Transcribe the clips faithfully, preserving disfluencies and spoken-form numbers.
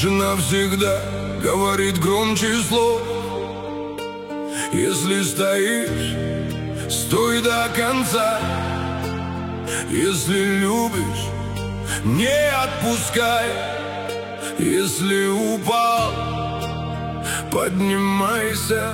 Тишина всегда говорит громче слов. Если стоишь, стой до конца. Если любишь, не отпускай. Если упал, поднимайся.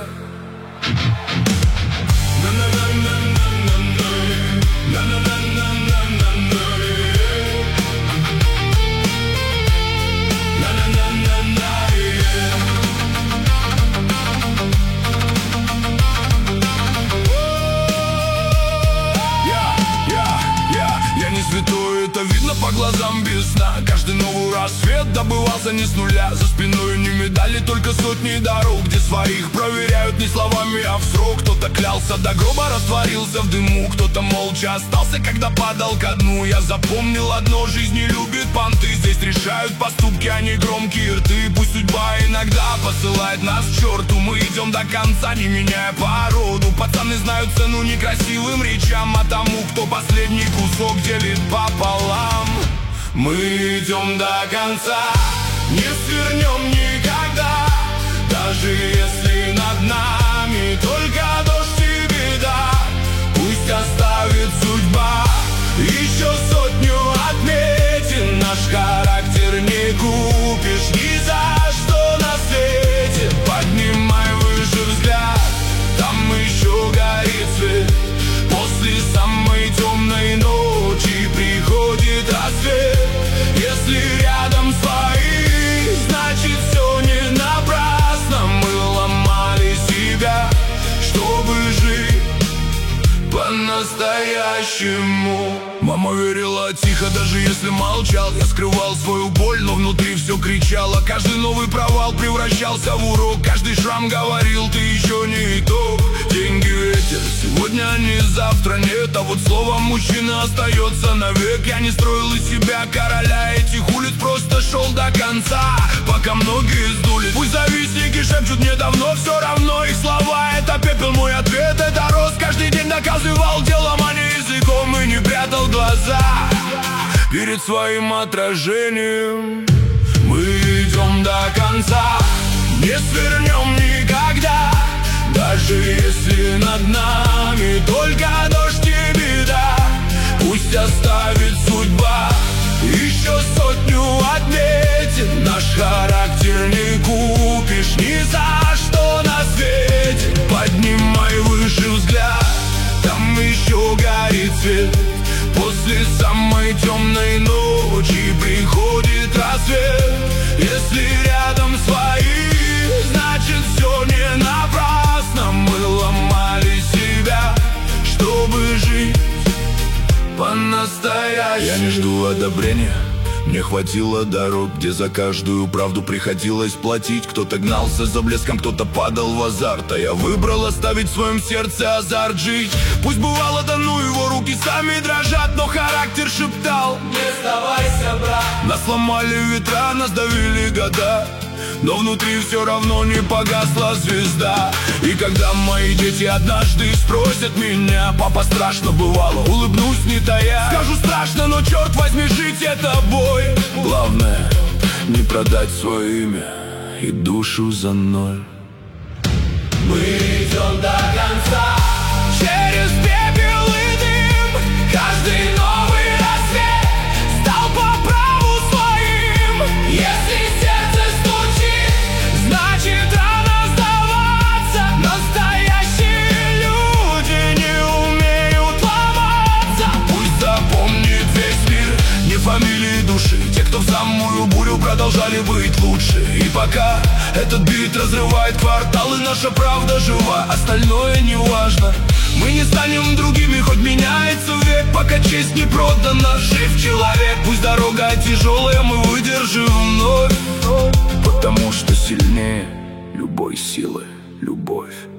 Это видно по глазам без сна. Каждый новый рассвет добывался не с нуля. За спиной не медали, только сотни дорог, где своих проверяют не словами, а в срок. Кто-то клялся до гроба, растворился в дыму. Кто-то молча остался, когда падал ко дну. Я запомнил одно: жизнь не любит понты. Здесь решают поступки, а не громкие рты. Пусть судьба иногда посылает нас к черту, мы идем до конца, не меняя породу. Пацаны знают цену некрасивым речам, а тому, кто последний кусок делит пополам. Мы идем до конца, не свернем никогда. Даже если над нами только дождь и беда, пусть оставит судьба еще сотню отметин. Наш характер не купишь ни за что на свете. Поднимай выше взгляд, там еще горит свет. После самой темной ночи приходит рассвет. Если рядом свои, значит все не напрасно. Мы ломали себя, чтобы жить по-настоящему. Мама верила тихо, даже если молчал. Я скрывал свою боль, но внутри все кричало. Каждый новый провал превращался в урок. Каждый шрам говорил: ты еще не итог. Деньги ветер, сегодня не завтра нет. А вот слово мужчины остается навек. Я не строил из себя короля этих улиц, просто шел до конца, пока многие сдулись. Пусть завистники шепчут мне давно, все равно их слова — это пепел. Мой ответ — это рост. Каждый день доказывал делом, а не языком, и не прятал глаза перед своим отражением. Мы идем до конца, не свернем никогда. Даже если над нами только дождь и беда, пусть оставит судьба еще сотню отметин. Наш характер не купишь ни за что на свете. Поднимай выше взгляд, там еще горит свет. После самой темной ночи приходит рассвет. Если рядом свои, значит все не напрасно. Мы ломали себя, чтобы жить по-настоящему. Я не жду одобрения, мне хватило дорог, где за каждую правду приходилось платить. Кто-то гнался за блеском, кто-то падал в азарт, а я выбрал оставить в своем сердце азарт жить. Пусть бывало, да ну его руки сами дрожат, но характер шептал: не сдавайся, брат. Нас сломали ветра, нас давили года, но внутри все равно не погасла звезда. И когда мои дети однажды спросят меня: папа, страшно бывало? Улыбнусь не тая, скажу: страшно, но черт возьми, жить — это бой. Главное — не продать свое имя и душу за ноль. Мы идем до конца, через пепел и дым. Каждый новый рассвет стал по праву своим. Если сердце стучит, значит рано сдаваться. Настоящие люди не умеют ломаться. Пусть запомнит весь мир не фамилии души, те, кто в самую бурю продолжали быть лучше. И пока этот бит разрывает кварталы, наша правда жива, остальное не важно. Мы не станем другими, хоть меняется век, пока честь не продана. Жив человек, пусть дорога тяжелая, мы выдержим вновь. Потому что сильнее любой силы любовь.